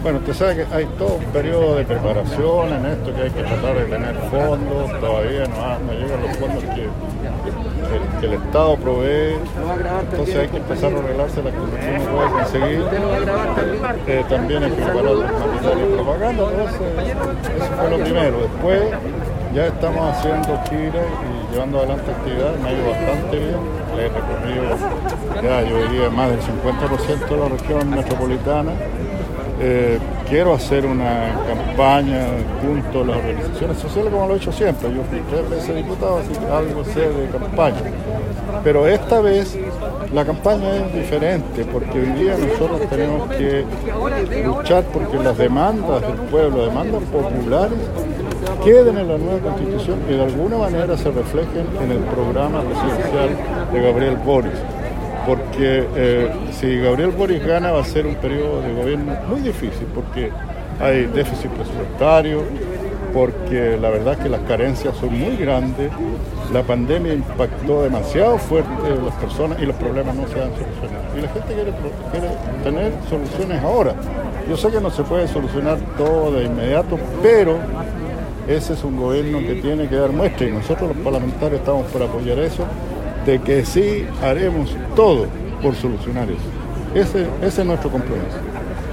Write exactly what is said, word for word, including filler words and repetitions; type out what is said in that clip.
Bueno, usted sabe que hay todo un periodo de preparación en esto, que hay que tratar de tener fondos, todavía no, ha, no llegan los fondos que, que, que el Estado provee, entonces hay que empezar a arreglarse las cosas que uno puede conseguir. Eh, también hay que preparar los materiales de propaganda, entonces, eso fue lo primero. Después ya estamos haciendo giras y llevando adelante actividades, me ha ido bastante bien, he recorrido ya yo diría más del cincuenta por ciento de la región metropolitana. Eh, quiero hacer una campaña junto a las organizaciones sociales como lo he hecho siempre. Yo fui tres veces diputado, así que algo sé de campaña. Pero esta vez la campaña es diferente porque hoy día nosotros tenemos que luchar porque las demandas del pueblo, demandas populares, queden en la nueva Constitución y de alguna manera se reflejen en el programa presidencial de Gabriel Boric. Porque eh, si Gabriel Boric gana va a ser un periodo de gobierno muy difícil, porque hay déficit presupuestario, porque la verdad es que las carencias son muy grandes, la pandemia impactó demasiado fuerte en las personas y los problemas no se han solucionado. Y la gente quiere, quiere tener soluciones ahora. Yo sé que no se puede solucionar todo de inmediato, pero ese es un gobierno que tiene que dar muestra y nosotros los parlamentarios estamos por apoyar eso, de que sí haremos todo por solucionar eso. Ese, ese es nuestro compromiso.